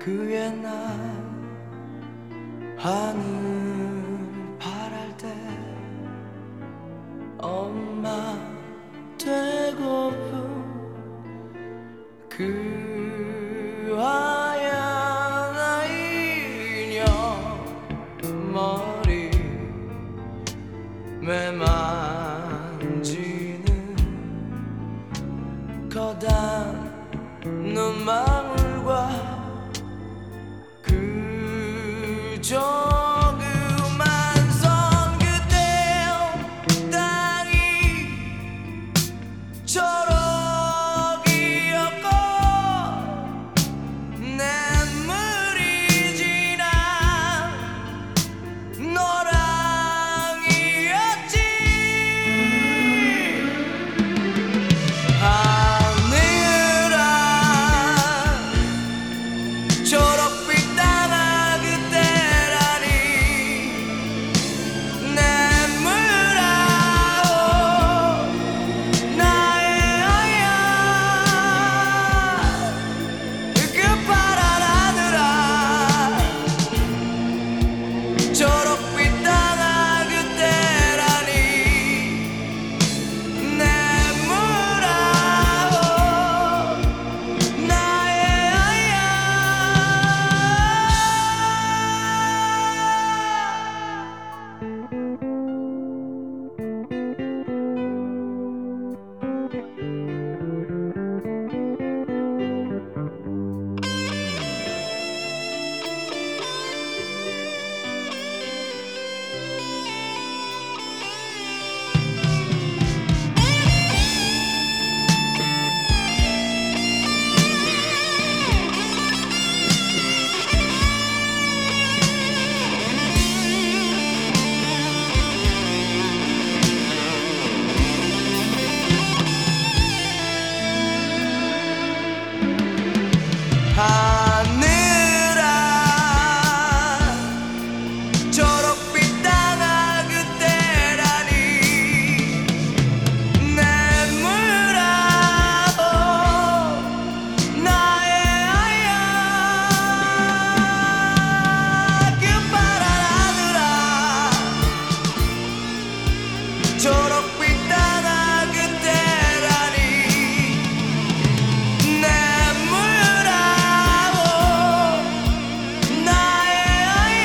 그의 날 하늘 바랄 때 엄마 되고픈 그 하얀 아이녀 머리 매만지는 거단 눈망울과 그 조그만 손 그때 땅이 초록이었고 냇물이 지나 노랑이었지. 하늘아 초록빛 땅아 그때라니 냇물아 나의 아야 그 파란 하늘아 초록빛 땅아 그때라니 냇물아 나의 아야. 하늘아 초록빛 땅아 그때라니 냇물아 나의 아야 그 파란 하늘아 초록빛 땅아 그때라니 냇물아 나의 아야.